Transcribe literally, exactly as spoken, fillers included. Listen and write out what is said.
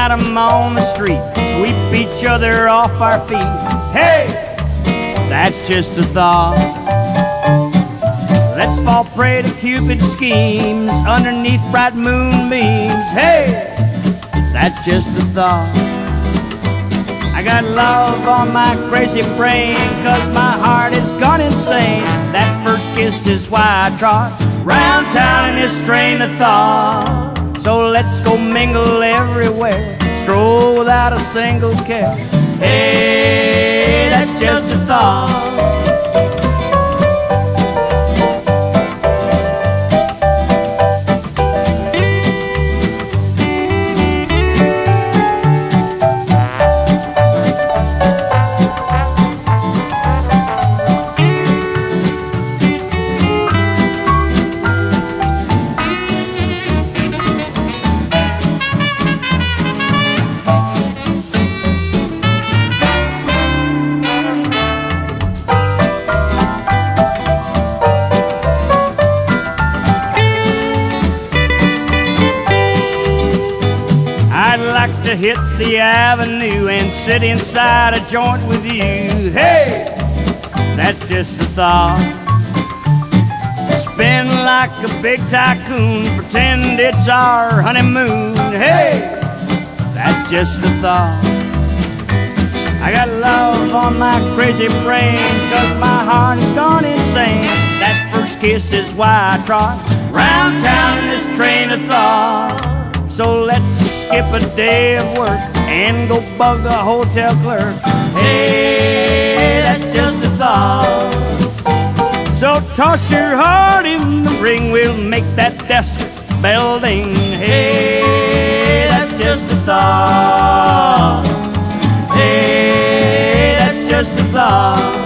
got 'em on the street, sweep each other off our feet. Hey, that's just a thought. Let's fall prey to Cupid's schemes underneath bright moonbeams. Hey, that's just a thought. I got love on my crazy brain, 'cause my heart is gone insane. That first kiss is why I trot round town in this train of thought. So let's go mingle everywhere, stroll without a single care. Hey, that's just a thought. To hit the avenue and sit inside a joint with you. Hey, that's just a thought. Spin like a big tycoon, pretend it's our honeymoon. Hey, that's just a thought. I got love on my crazy brain, 'cause my heart has gone insane. That first kiss is why I trot round town in this train of thought. So let's skip a day of work and go bug a hotel clerk. Hey, that's just a thought. So toss your heart in the ring, we'll make that desk bell ding. Hey, that's just a thought. Hey, that's just a thought.